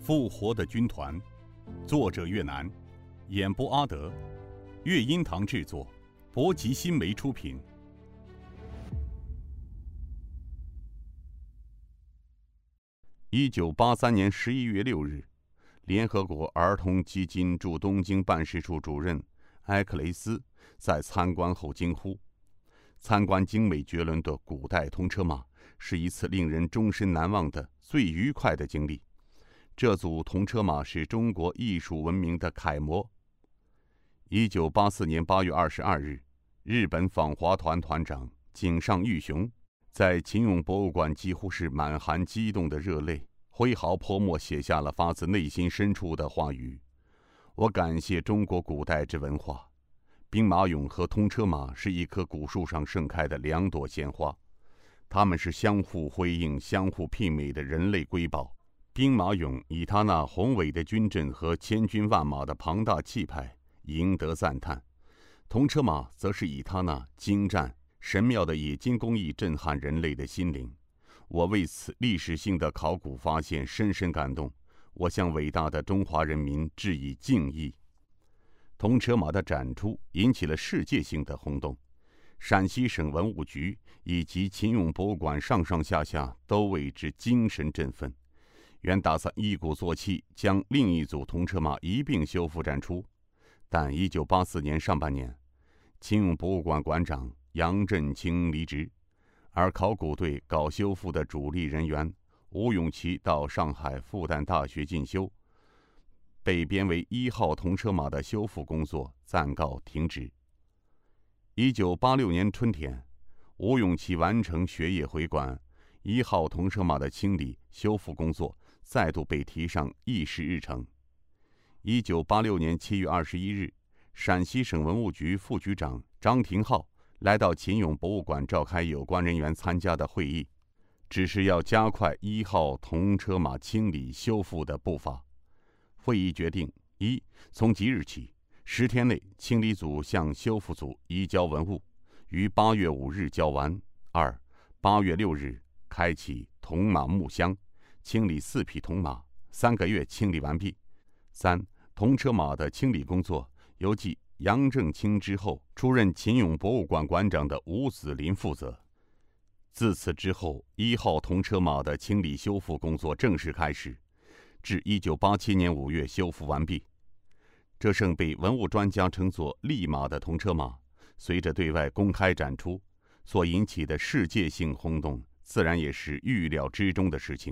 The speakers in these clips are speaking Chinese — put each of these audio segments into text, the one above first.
复活的军团，作者越南，演播阿德，乐音堂制作，博吉新媒出品。1983年11月6日，联合国儿童基金驻东京办事处主任埃克雷斯在参观后惊呼：参观精美绝伦的古代通车马是一次令人终身难忘的最愉快的经历。这组铜车马是中国艺术文明的楷模。1984年8月22日，日本访华团团长井上裕雄在秦俑博物馆几乎是满含激动的热泪，挥毫泼墨写下了发自内心深处的话语：我感谢中国古代之文化。兵马俑和通车马是一棵古树上盛开的两朵鲜花，它们是相互辉映、相互媲美的人类瑰宝。兵马俑以它那宏伟的军阵和千军万马的庞大气派赢得赞叹，铜车马则是以它那精湛神妙的冶金工艺震撼人类的心灵。我为此历史性的考古发现深深感动，我向伟大的中华人民致以敬意。铜车马的展出引起了世界性的轰动，陕西省文物局以及秦俑博物馆上上下下都为之精神振奋。原打算一鼓作气将另一组铜车马一并修复展出，但1984年上半年，秦俑博物馆馆长杨振清离职，而考古队搞修复的主力人员吴永琪到上海复旦大学进修，被编为1号铜车马的修复工作暂告停止。1986年春天，吴永琪完成学业回馆，1号铜车马的清理修复工作再度被提上议事日程。1986年7月21日，陕西省文物局副局长张廷浩来到秦俑博物馆召开有关人员参加的会议，指示要加快1号铜车马清理修复的步伐。会议决定：一、从即日起10天内清理组向修复组移交文物，于8月5日交完；二、8月6日开启铜马木箱，清理4匹铜马，3个月清理完毕。三、铜车马的清理工作由继杨正清之后出任秦俑博物馆馆长的吴子林负责。自此之后，1号铜车马的清理修复工作正式开始，至1987年5月修复完毕。这胜被文物专家称作“利马”的铜车马，随着对外公开展出，所引起的世界性轰动，自然也是预料之中的事情。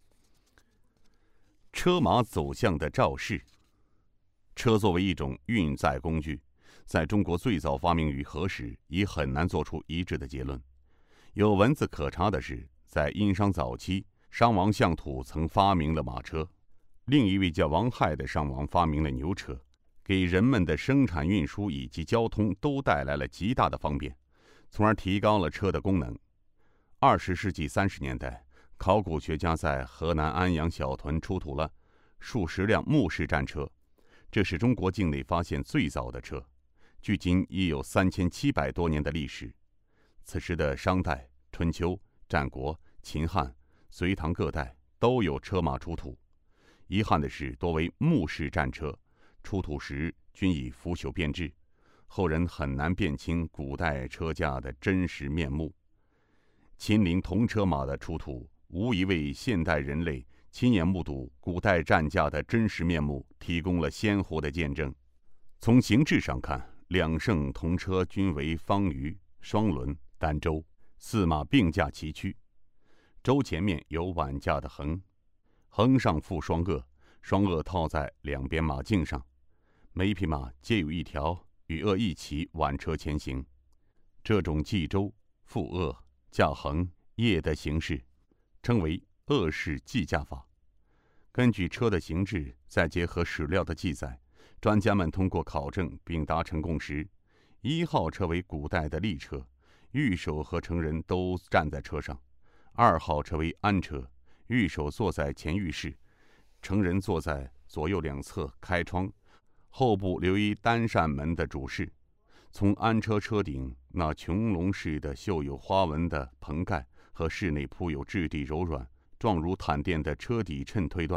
车马走向的肇事。车作为一种运载工具，在中国最早发明于何时，已很难做出一致的结论。有文字可查的是，在殷商早期，商王相土曾发明了马车，另一位叫王亥的商王发明了牛车，给人们的生产运输以及交通都带来了极大的方便，从而提高了车的功能。20世纪30年代，考古学家在河南安阳小屯出土了数十辆木式战车，这是中国境内发现最早的车，距今已有3700多年的历史。此时的商代、春秋、战国、秦汉、隋唐各代都有车马出土。遗憾的是，多为木式战车，出土时均已腐朽变质，后人很难辨清古代车架的真实面目。秦陵铜车马的出土，无疑为现代人类亲眼目睹古代战架的真实面目提供了鲜活的见证。从形制上看，两乘铜车均为方舆、双轮、单轴，4马并驾齐驱。轴前面有挽架的横，横上附双轭，双轭套在两边马颈上，每一匹马皆有一条与轭一起挽车前行。这种系轴、附轭、架横、曳的形式称为轭式系架法。根据车的形制，再结合史料的记载，专家们通过考证并达成共识：1号车为古代的立车，御手和成人都站在车上；2号车为安车，御手坐在前御室，成人坐在左右两侧开窗，后部留一单扇门的主室。从安车车顶那穹隆式的绣有花纹的棚盖和室内铺有质地柔软、状如毯垫的车底衬推断，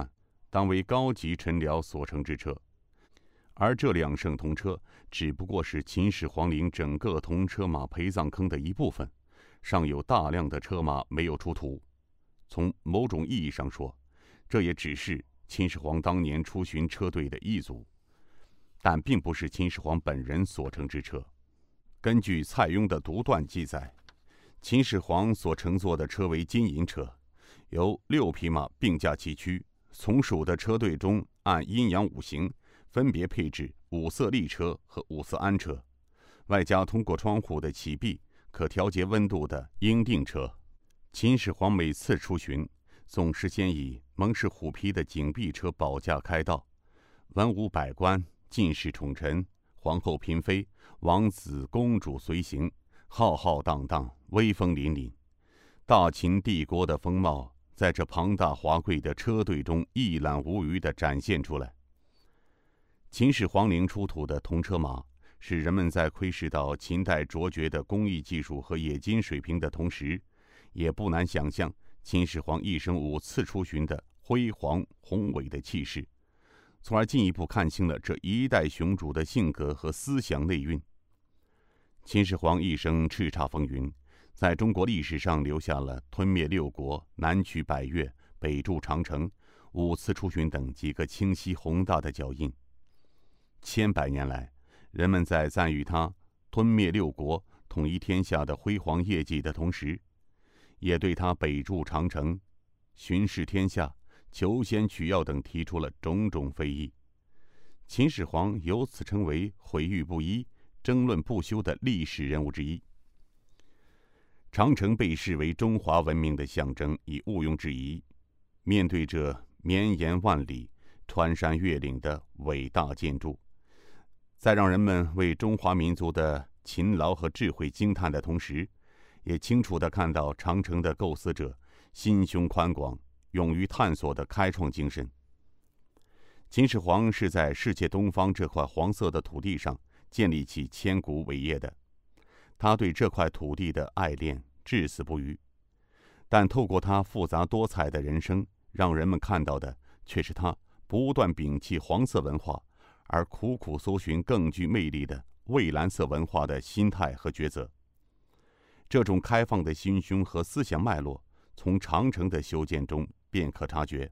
当为高级臣僚所乘之车。而这2乘铜车只不过是秦始皇陵整个铜车马陪葬坑的一部分，尚有大量的车马没有出土。从某种意义上说，这也只是秦始皇当年出巡车队的一组，但并不是秦始皇本人所乘之车。根据蔡邕的独断记载，秦始皇所乘坐的车为金银车，由6匹马并驾齐驱，从属的车队中按阴阳5行分别配置5色立车和5色安车，外加通过窗户的启闭可调节温度的鹰定车。秦始皇每次出巡，总是先以蒙氏虎皮的锦壁车保驾开道，文武百官、进士宠臣、皇后嫔妃、王子公主随行，浩浩荡荡，威风凛凛。大秦帝国的风貌在这庞大华贵的车队中一览无余地展现出来。秦始皇陵出土的铜车马，使人们在窥视到秦代卓绝的工艺技术和冶金水平的同时，也不难想象秦始皇一生5次出巡的辉煌宏伟的气势，从而进一步看清了这一代雄主的性格和思想内蕴。秦始皇一生叱咤风云，在中国历史上留下了吞灭6国、南取百越、北筑长城、5次出巡等几个清晰宏大的脚印。千百年来，人们在赞誉他吞灭6国、统一天下的辉煌业绩的同时，也对他北筑长城、巡视天下、求仙取药等提出了种种非议。秦始皇由此成为毁誉不一、争论不休的历史人物之一。长城被视为中华文明的象征，已毋庸置疑。面对这绵延万里、穿山越岭的伟大建筑，在让人们为中华民族的勤劳和智慧惊叹的同时，也清楚地看到长城的构思者心胸宽广、勇于探索的开创精神。秦始皇是在世界东方这块黄色的土地上建立起千古伟业的，他对这块土地的爱恋至死不渝。但透过他复杂多彩的人生，让人们看到的却是他不断摒弃黄色文化，而苦苦搜寻更具魅力的蔚蓝色文化的心态和抉择。这种开放的心胸和思想脉络，从长城的修建中便可察觉。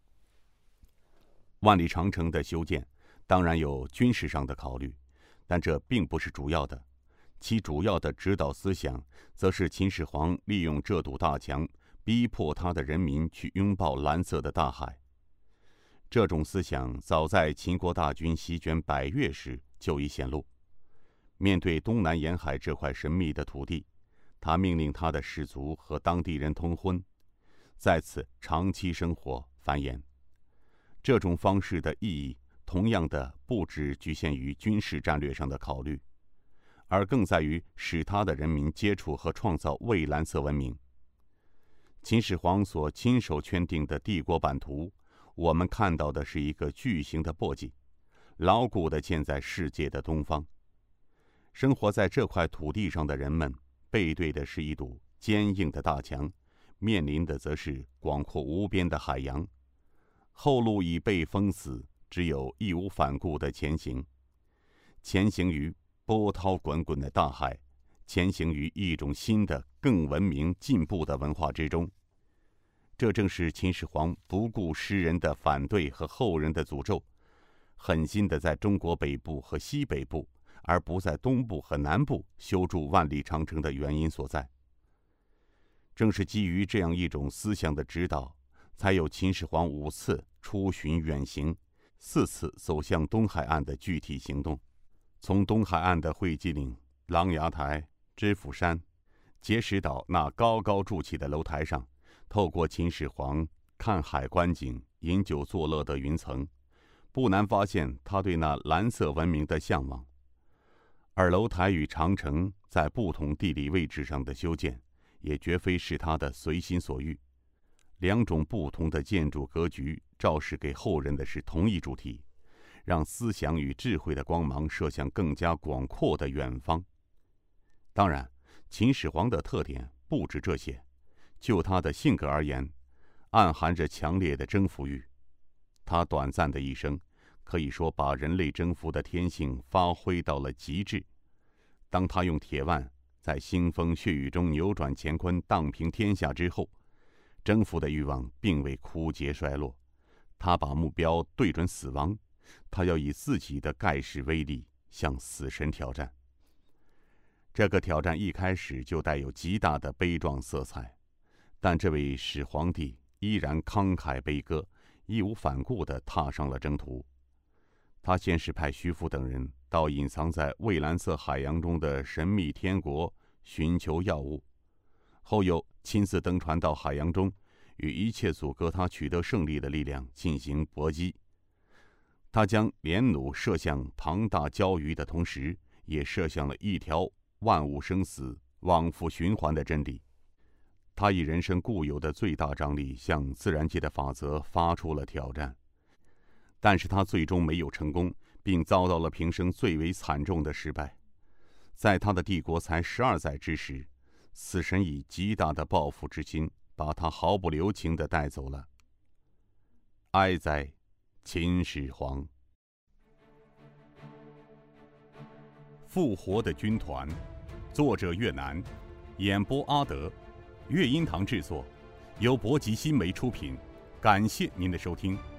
万里长城的修建当然有军事上的考虑，但这并不是主要的。其主要的指导思想，则是秦始皇利用这堵大墙，逼迫他的人民去拥抱蓝色的大海。这种思想早在秦国大军席卷百越时就已显露。面对东南沿海这块神秘的土地，他命令他的士卒和当地人通婚，在此长期生活繁衍。这种方式的意义，同样的不只局限于军事战略上的考虑，而更在于使他的人民接触和创造蔚蓝色文明。秦始皇所亲手圈定的帝国版图，我们看到的是一个巨型的簸箕，牢固地建在世界的东方。生活在这块土地上的人们，背对的是一堵坚硬的大墙，面临的则是广阔无边的海洋。后路已被封死，只有义无反顾的前行。前行于波涛滚滚的大海，前行于一种新的、更文明进步的文化之中。这正是秦始皇不顾诗人的反对和后人的诅咒，狠心地在中国北部和西北部，而不在东部和南部修筑万里长城的原因所在。正是基于这样一种思想的指导，才有秦始皇5次出巡远行、4次走向东海岸的具体行动。从东海岸的会稽岭、琅琊台、知府山、碣石岛那高高筑起的楼台上，透过秦始皇看海观景、饮酒作乐的云层，不难发现他对那蓝色文明的向往。而楼台与长城在不同地理位置上的修建，也绝非是他的随心所欲。2种不同的建筑格局，昭示给后人的是同一主题，让思想与智慧的光芒射向更加广阔的远方。当然，秦始皇的特点不止这些，就他的性格而言，暗含着强烈的征服欲。 他短暂的一生，可以说把人类征服的天性发挥到了极致。当他用铁腕在腥风血雨中扭转乾坤，荡平天下之后，征服的欲望并未枯竭衰落。他把目标对准死亡，他要以自己的盖世威力向死神挑战。这个挑战一开始就带有极大的悲壮色彩，但这位始皇帝依然慷慨悲歌，义无反顾地踏上了征途。他先是派徐福等人到隐藏在蔚蓝色海洋中的神秘天国寻求药物，后又亲自登船到海洋中，与一切阻隔他取得胜利的力量进行搏击。他将连弩射向庞大礁鱼的同时，也射向了一条万物生死、往复循环的真理。他以人生固有的最大张力向自然界的法则发出了挑战，但是他最终没有成功，并遭到了平生最为惨重的失败。在他的帝国才12载之时，死神以极大的报复之心，把他毫不留情地带走了。哀哉，秦始皇！复活的军团，作者岳南，演播阿德，乐音堂制作，由博吉新媒出品。感谢您的收听。